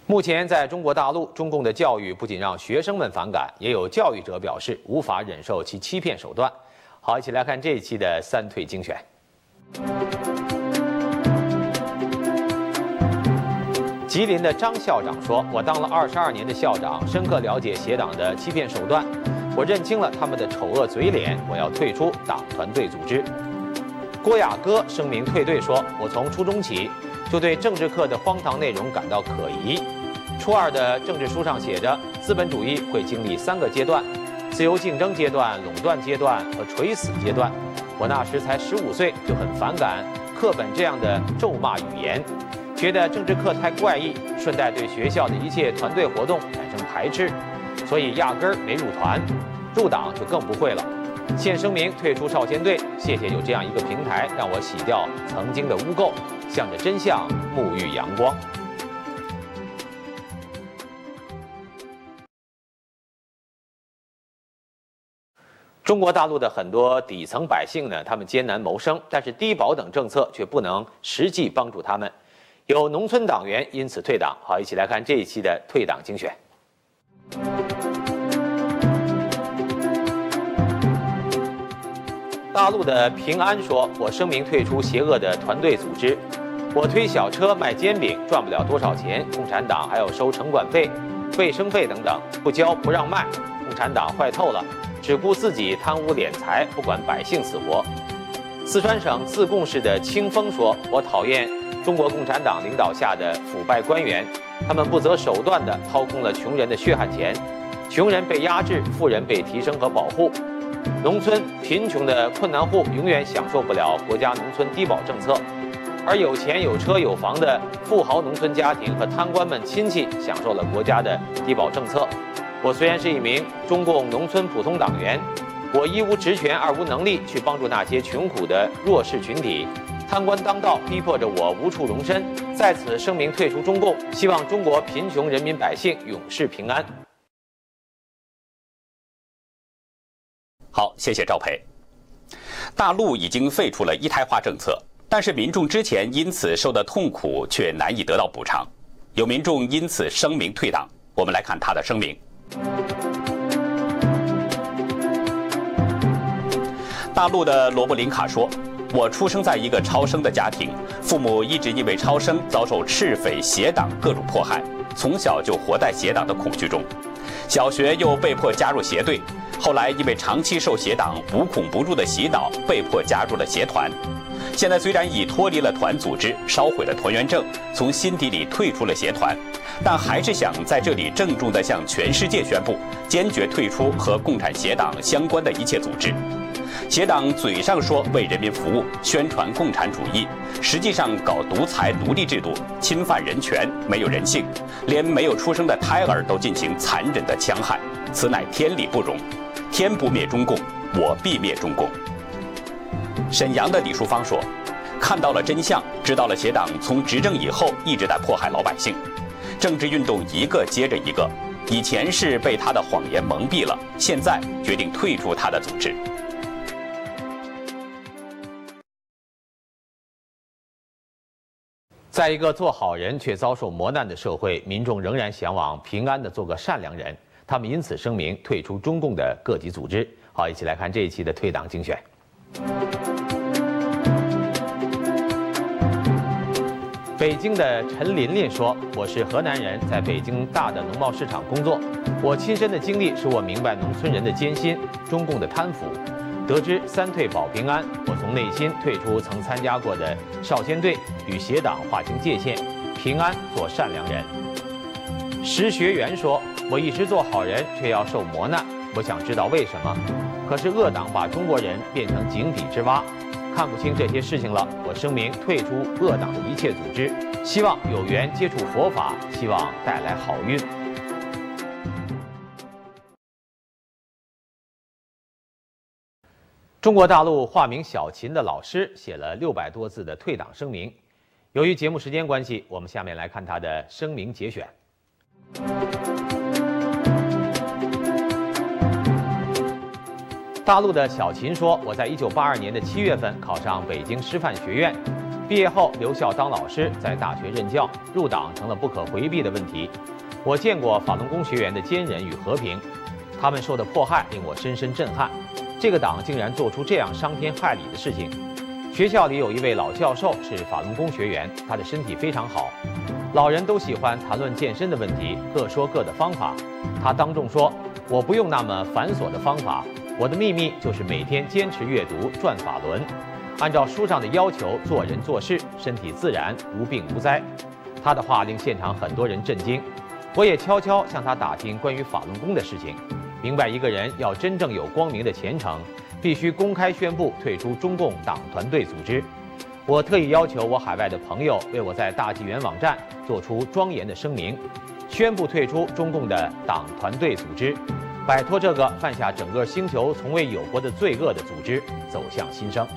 目前，在中国大陆，中共的教育不仅让学生们反感，也有教育者表示无法忍受其欺骗手段。好，一起来看这一期的三退精选。吉林的张校长说：“我当了22年的校长，深刻了解邪党的欺骗手段，我认清了他们的丑恶嘴脸，我要退出党团队组织。”郭雅歌声明退队说：“我从初中起就对政治课的荒唐内容感到可疑。初二的政治书上写着，资本主义会经历3个阶段：自由竞争阶段、垄断阶段和垂死阶段。我那时才15岁，就很反感课本这样的咒骂语言，觉得政治课太怪异，顺带对学校的一切团队活动产生排斥，所以压根儿没入团，入党就更不会了。现声明退出少先队，谢谢有这样一个平台，让我洗掉曾经的污垢，向着真相沐浴阳光。”中国大陆的很多底层百姓呢，他们艰难谋生，但是低保等政策却不能实际帮助他们。有农村党员因此退党。好，一起来看这一期的退党精选。大陆的平安说：“我声明退出邪恶的团队组织。我推小车卖煎饼，赚不了多少钱，共产党还要收城管费、卫生费等等，不交不让卖。共产党坏透了，只顾自己贪污敛财，不管百姓死活。”四川省自贡市的清风说：“我讨厌中国共产党领导下的腐败官员，他们不择手段地掏空了穷人的血汗钱，穷人被压制，富人被提升和保护。农村贫穷的困难户永远享受不了国家农村低保政策，而有钱有车有房的富豪农村家庭和贪官们亲戚享受了国家的低保政策。我虽然是一名中共农村普通党员，我一无职权，二无能力去帮助那些穷苦的弱势群体，贪官当道，逼迫着我无处容身。在此声明退出中共，希望中国贫穷人民百姓永世平安。” 好，谢谢赵培。大陆已经废除了一胎化政策，但是民众之前因此受的痛苦却难以得到补偿。有民众因此声明退党，我们来看他的声明。大陆的罗布林卡说：“我出生在一个超生的家庭，父母一直因为超生遭受赤匪、邪党各种迫害，从小就活在邪党的恐惧中。小学又被迫加入邪队，后来因为长期受邪党无孔不入的洗脑，被迫加入了邪团。现在虽然已脱离了团组织，烧毁了团员证，从心底里退出了邪团，但还是想在这里郑重地向全世界宣布，坚决退出和共产邪党相关的一切组织。邪党嘴上说为人民服务，宣传共产主义，实际上搞独裁奴隶制度，侵犯人权，没有人性，连没有出生的胎儿都进行残忍的戕害，此乃天理不容。天不灭中共，我必灭中共。”沈阳的李淑芳说：“看到了真相，知道了邪党从执政以后一直在迫害老百姓，政治运动一个接着一个，以前是被他的谎言蒙蔽了，现在决定退出他的组织。” 在一个做好人却遭受磨难的社会，民众仍然向往平安地做个善良人，他们因此声明退出中共的各级组织。好，一起来看这一期的退党精选。北京的陈琳琳说：“我是河南人，在北京大的农贸市场工作，我亲身的经历使我明白农村人的艰辛，中共的贪腐。得知三退保平安，我从内心退出曾参加过的少先队，与邪党划清界限，平安做善良人。”石学员说：“我一直做好人，却要受磨难，我想知道为什么。可是恶党把中国人变成井底之蛙，看不清这些事情了。我声明退出恶党的一切组织，希望有缘接触佛法，希望带来好运。”中国大陆化名小秦的老师写了600多字的退党声明。由于节目时间关系，我们下面来看他的声明节选。大陆的小秦说：“我在1982年的7月份考上北京师范学院， 毕业后留校当老师，在大学任教，入党成了不可回避的问题。我见过法轮功学员的坚韧与和平，他们受的迫害令我深深震撼。这个党竟然做出这样伤天害理的事情。学校里有一位老教授是法轮功学员，他的身体非常好。老人都喜欢谈论健身的问题，各说各的方法。他当众说：“我不用那么繁琐的方法，我的秘密就是每天坚持阅读《转法轮》，按照书上的要求做人做事，身体自然，无病无灾。”他的话令现场很多人震惊。我也悄悄向他打听关于法轮功的事情，明白一个人要真正有光明的前程，必须公开宣布退出中共党团队组织。我特意要求我海外的朋友为我在大纪元网站做出庄严的声明，宣布退出中共的党团队组织，摆脱这个犯下整个星球从未有过的罪恶的组织，走向新生。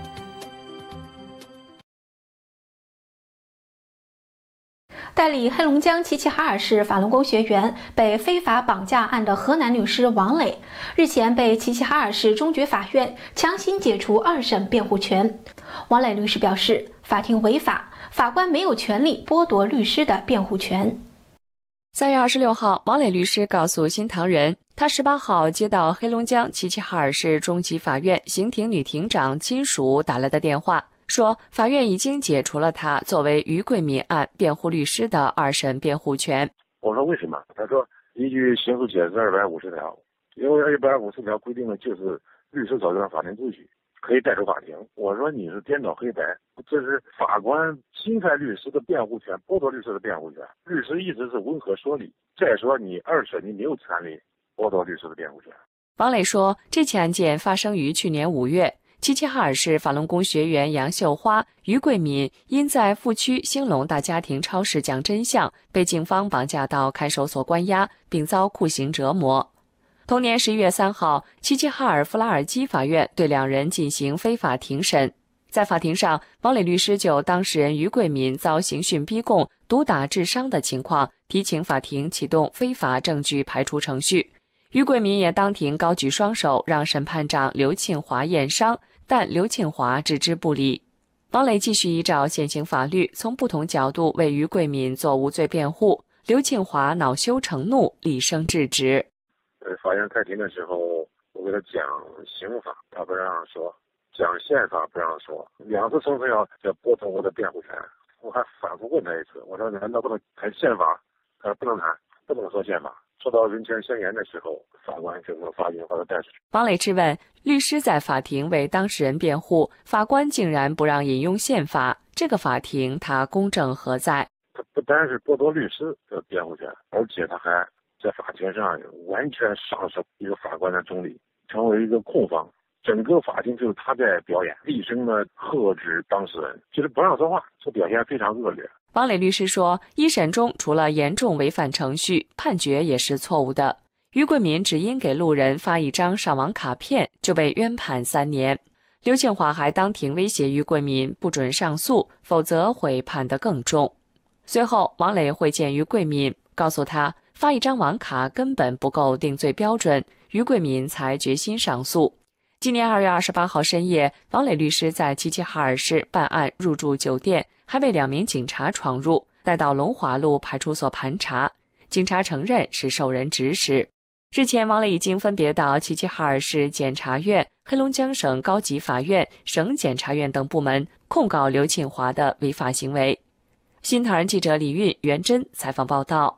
代理黑龙江齐齐哈尔市法轮功学员被非法绑架案的河南律师王磊，日前被齐齐哈尔市中级法院强行解除2审辩护权。王磊律师表示，法庭违法，法官没有权利剥夺律师的辩护权。 3月26号，王磊律师告诉新唐人，他18号接到黑龙江齐齐哈尔市中级法院刑庭女庭长亲属打来的电话，说法院已经解除了他作为于桂民案辩护律师的2审辩护权。 我说为什么？他说依据刑诉解释250条，因为250条规定的就是律师走向法庭秩序可以带出法庭。我说你是颠倒黑白，这是法官侵犯律师的辩护权，剥夺律师的辩护权。律师一直是温和说理。再说你2审你没有权利剥夺律师的辩护权。 王磊说，这起案件发生于去年5月。齐齐哈尔市法轮功学员杨秀花、于桂民因在富区兴隆大家庭超市讲真相，被警方绑架到看守所关押，并遭酷刑折磨。同年11月3号，齐齐哈尔弗拉尔基法院对2人进行非法庭审。在法庭上，王磊律师就当事人于桂民遭刑讯逼供、毒打致伤的情况，提请法庭启动非法证据排除程序。于桂民也当庭高举双手，让审判长刘庆华验伤，但刘庆华置之不理。王磊继续依照现行法律，从不同角度为于桂民做无罪辩护。刘庆华恼羞成怒，厉声制止。 法院开庭的时候，我给他讲刑法，他不让说；讲宪法不让说，2次声称要剥夺我的辩护权。我还反复问他一次，我说难道不能谈宪法？他说不能谈，不能说宪法。说到人权宣言的时候，法官就从法庭把他带出去。 王磊质问，律师在法庭为当事人辩护，法官竟然不让引用宪法，这个法庭他公正何在？ 他不单是剥夺律师的辩护权，而且他还在法庭上完全丧失一个法官的中立，成为一个控方。整个法庭就是他在表演，厉声的喝止当事人，就是不让说话，这表现非常恶劣。 王磊律师说，1审中除了严重违反程序，判决也是错误的。于桂民只因给路人发一张上网卡片就被冤判3年。刘庆华还当庭威胁于桂民不准上诉，否则会判得更重。随后，王磊会见于桂民，告诉他发一张网卡根本不够定罪标准，于桂民才决心上诉。今年2月28号深夜，王磊律师在齐齐哈尔市办案入住酒店，还被2名警察闯入，带到龙华路派出所盘查。警察承认是受人指使。日前，王磊已经分别到齐齐哈尔市检察院、黑龙江省高级法院、省检察院等部门控告刘庆华的违法行为。新唐人记者李韵、袁真采访报道。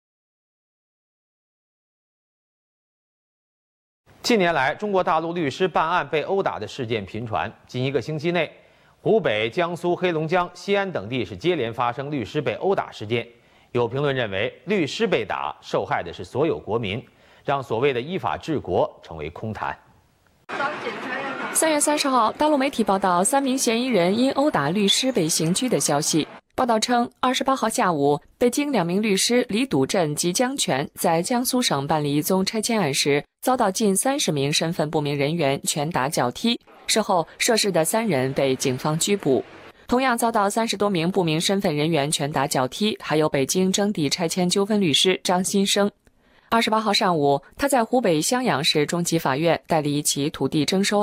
近年来，中国大陆律师办案被殴打的事件频传。仅1个星期内，湖北、江苏、黑龙江、西安等地是接连发生律师被殴打事件。有评论认为，律师被打，受害的是所有国民，让所谓的依法治国成为空谈。 3月30号，大陆媒体报道3名嫌疑人因殴打律师被刑拘的消息。报道称，28号下午，北京2名律师李笃镇及江全在江苏省办理一宗拆迁案时，遭到近30名身份不明人员拳打脚踢。事后，涉事的3人被警方拘捕。同样遭到30多名不明身份人员拳打脚踢，还有北京征地拆迁纠纷律师张新生。28号上午，他在湖北襄阳市中级法院代理一起土地征收案。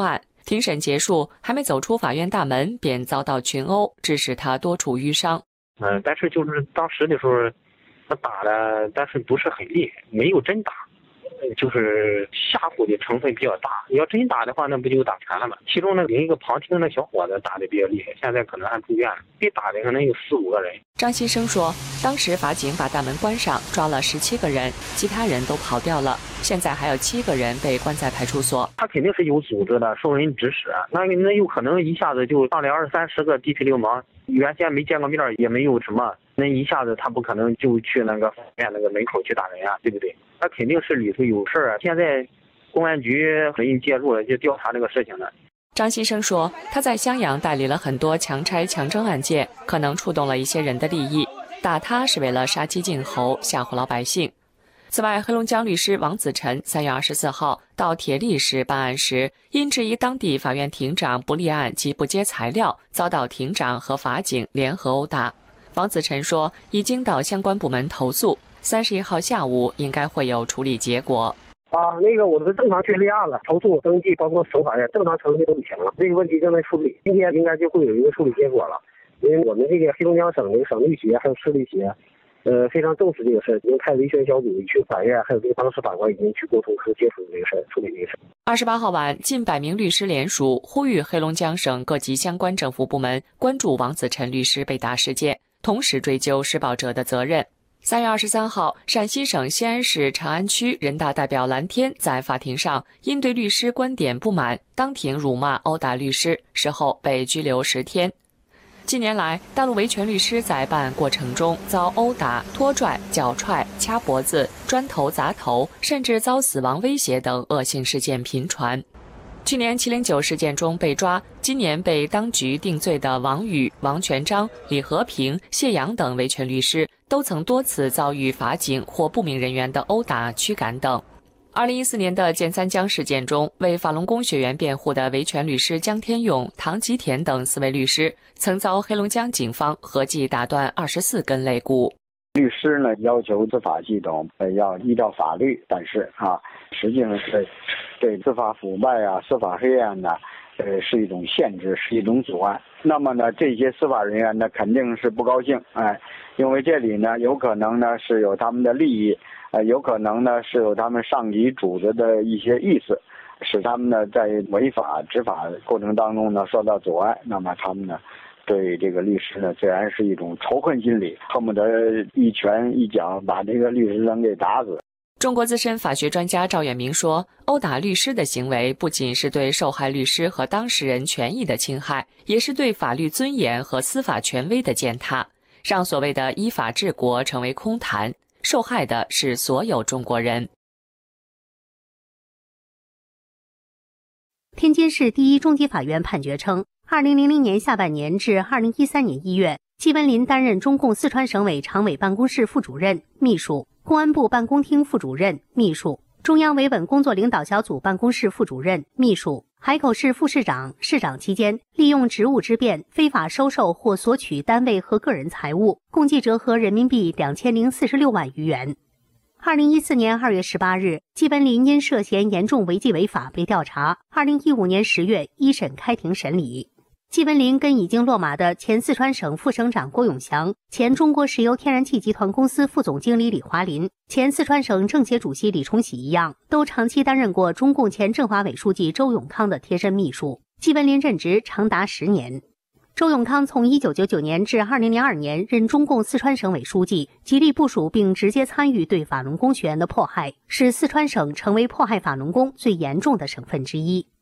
庭审结束，还没走出法院大门，便遭到群殴，致使他多处淤伤。 但是就是当时的时候，他打的，但是不是很厉害，没有真打，就是吓唬的成分比较大。要真打的话，那不就打全了吗？其中呢，另一个旁听的小伙子打的比较厉害，现在可能还住院了。被打的可能有4、5个人。 张先生说，当时法警把大门关上，抓了17个人，其他人都跑掉了。现在还有7个人被关在派出所。 他肯定是有组织的，受人指使，那有可能一下子就上来20、30个地痞流氓，原先没见过面，也没有什么，那一下子他不可能就去那个法院那个门口去打人啊，对不对？他肯定是里头有事啊。现在公安局人介入了，就调查这个事情了。 张先生说，他在襄阳代理了很多强拆强征案件，可能触动了一些人的利益，打他是为了杀鸡儆猴，吓唬老百姓。此外，黑龙江律师王子晨3月24号到铁力市办案时，因质疑当地法院庭长不立案及不接材料，遭到庭长和法警联合殴打。王子晨说，已经到相关部门投诉，31号下午应该会有处理结果。 那个我们正常去立案了，投诉登记包括守法院正常程序都行了，这个问题正在处理，今天应该就会有一个处理结果了。因为我们这个黑龙江省的省律协还有市律协，非常重视这个事，已经派维权小组去法院，还有这个当事法官已经去沟通和接触这个事，处理这个事。 28号晚，近100名律师联署，呼吁黑龙江省各级相关政府部门关注王子晨律师被打事件，同时追究施暴者的责任。3月23号，陕西省西安市长安区人大代表蓝天在法庭上因对律师观点不满，当庭辱骂殴打律师，事后被拘留10天。近年来，大陆维权律师在办案过程中遭殴打、拖拽、脚踹、掐脖子、砖头砸头，甚至遭死亡威胁等恶性事件频传。去年709事件中被抓，今年被当局定罪的王宇、王全章、李和平、谢阳等维权律师，都曾多次遭遇法警或不明人员的殴打、驱赶等。2014年的建三江事件中，为法轮功学员辩护的维权律师江天勇、唐吉田等4位律师，曾遭黑龙江警方合计打断24根肋骨。 律师呢要求司法系统要依照法律，但是实际上是对司法腐败司法黑暗呢是一种限制，是一种阻碍。那么呢，这些司法人员呢肯定是不高兴，因为这里呢有可能呢是有他们的利益，有可能呢是有他们上级组织的一些意思，使他们呢在违法执法过程当中呢受到阻碍。那么他们呢对这个律师呢自然是一种仇恨心理，恨不得一拳一脚把这个律师人给打死。 中国资深法学专家赵远明说，殴打律师的行为不仅是对受害律师和当事人权益的侵害，也是对法律尊严和司法权威的践踏，让所谓的依法治国成为空谈，受害的是所有中国人。 天津市第一中级法院判决称，2000年下半年至2013年1月，季文林担任中共四川省委常委办公室副主任、秘书，公安部办公厅副主任、秘书，中央维稳工作领导小组办公室副主任、秘书，海口市副市长、市长期间利用职务之便非法收受或索取单位和个人财物，共计折合人民币2046万余元。2014年2月18日，季文林因涉嫌严重违纪违法被调查。2015年10月一审开庭审理。季文林跟已经落马的前四川省副省长郭永祥、前中国石油天然气集团公司副总经理李华林、前四川省政协主席李崇禧一样，都长期担任过中共前政法委书记周永康的贴身秘书。季文林任职长达10年。周永康从1999年至2002年任中共四川省委书记，极力部署并直接参与对法轮功学员的迫害，使四川省成为迫害法轮功最严重的省份之一。